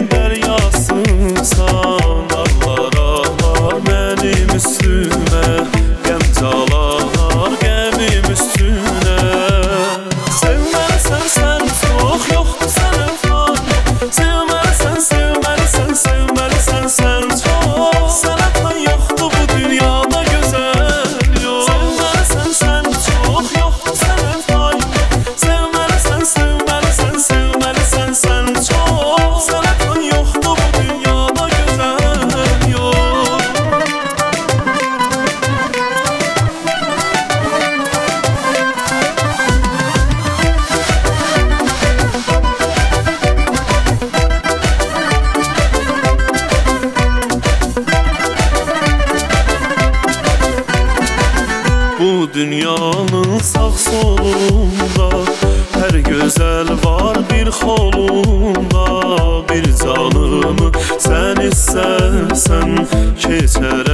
deryasısan. Ağlar ağlar benim üstüme, gemcalar gemim üstüne. Sevməlisən sən çox, yoxdur sənə fay. Sevməlisən, sevməlisən, sevməlisən sən çox. Sənə tan yoxdur bu dünyada gözəl yox. Sevməlisən sən çox, yoxdur sənə fay. Sevməlisən, sevməlisən, sevməlisən sən çox. Sənə tan yoxdur bu dünyada gözəl yox. Bu dünyanın sağ solunda her güzel var bir xolunda. Bir canımı sen istersen keçer